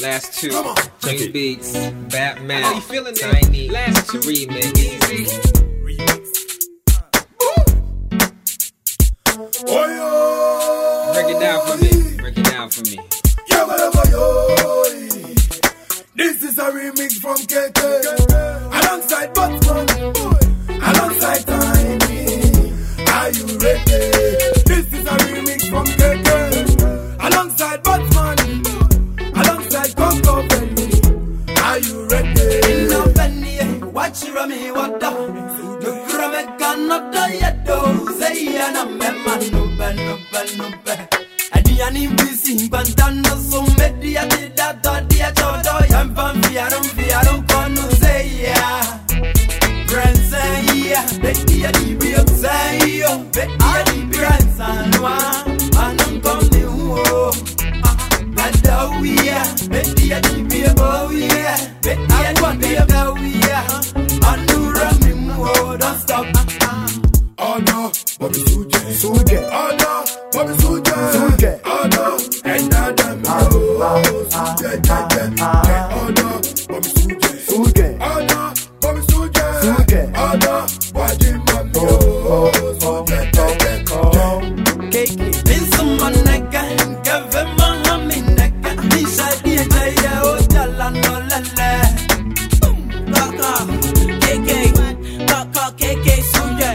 last two. King Beats, Batman, how you feeling Tiny, last two remix. Easy. Break it down for me. Break it down for me. This is a remix from KK alongside Batman, alongside Tiny. Are you ready? This is a remix from KK alongside Batman, alongside Coco Benny. Are you ready? No Benny, watch you me what the? No grame cannot die yet though. Say na memma no ben. Adiani busy bantano so media did that dia chodo yam van fiaron kono say ya. Friends say ya, bedia di bi say yo, bedia di friends anwa anon kom ni wo. Bada we ya, bedia di bi oh yeah, bedia di bada we ya. Anura mi mo don't stop. Oh no, Bobby Suje. Oh no, Bobby Suje. Oh no, and Adam. Oh Suje. Oh no, Bobby Suje. Oh no, Bobby Suje. Oh no, Wajim Mami. Oh Suje. Keke, bin someone nigga, give him a hammy nigga. Nisha dia jaya o jala no lele. Kaka, Keke Suje.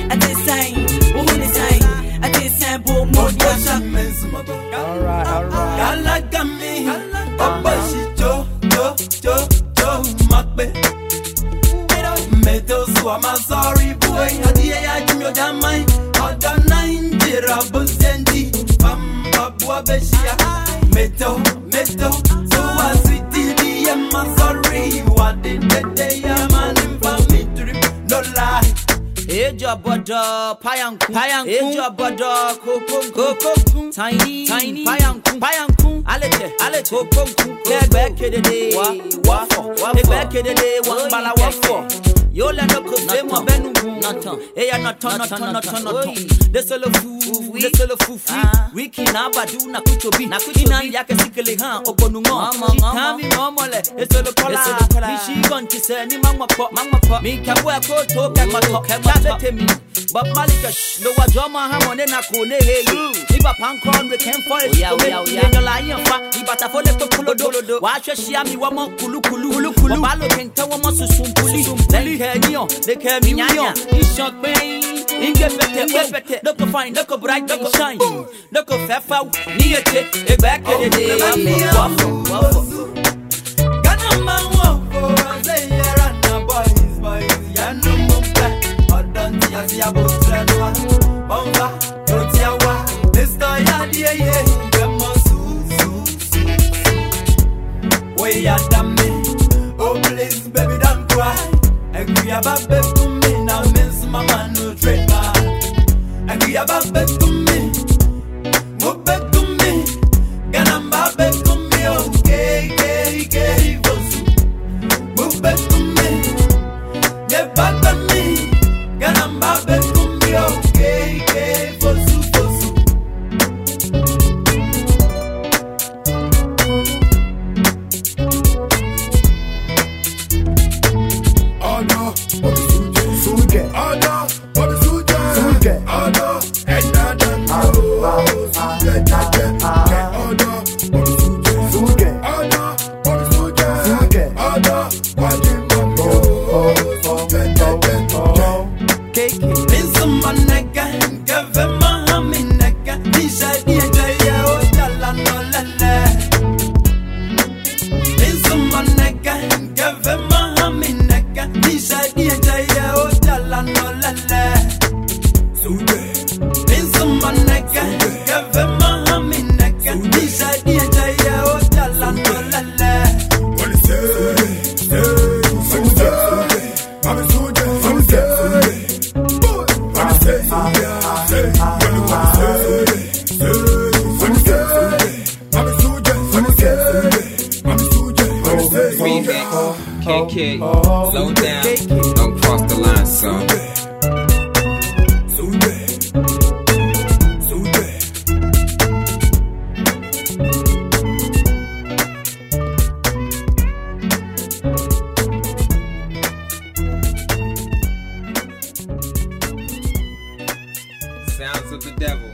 Alright. Galagami, Obashito, Jo, Macbe. Meadows, I'm sorry, boy. Adia, Jimmy, Damai, Other 90 Rabusendi, Pamba Buabeshia, Meto, so as it did, I'm sorry. What did they man for me to no lie? Eja bodo payanku Eja bodo kokom Tiny payanku alete kokom Egbe kedede Egbe kedede wan bala wafo Yo le no ko se mo benu noton eya noton Desolo fufu wiki na badu na kuchobi ina yake sikele han ogonungo Chitami momole desolo kola Mishi gonti se ni mama po Mi kabwa ko to kema me, but Malika, no wa drama hamone na kone helu. Iba pankron we can for it. Yo lion fa, iba ta fole to kulodo. Wa hwe hia mi wa mo kulu. Balo kenta wa mo susumpuli. Leli henyo, de kemi nyo. Ishot pe, inge pete. Look fine, look bright, look shine. Look fefa, niete, e back in the day. Waffle. Ganamba wo, say run boys, ya no Yasia Botrano, Bomba, Totiawa, Mr. Yadia, Yamosu, Way at me, oh please, baby, don't cry. Agree about baby to me, now miss mama no trademark. Agree about baby to me, move back to me, Ganamba back to me, okay, move back to me, get back to me. Ganamba bekumbi okay, fosu. Oh no, Bobby Suje. Oh no, Bobby Suje. Oh no, and Adam. Oh Suje. Oh no, Bobby Suje. Oh no, Bobby Suje. Oh no, Wajim Mami. Oh Suje. Bin someone nigga, give him a hammy nigga. Nisha dia jaya o jala no lele. Bin someone nigga, give him a hammy nigga. Nisha dia jaya o jala no lele. Bin someone nigga, give him a hammy nigga. Nisha dia jaya o jala no lele. What is it? KK, slow down, don't cross the line, son. of the devil.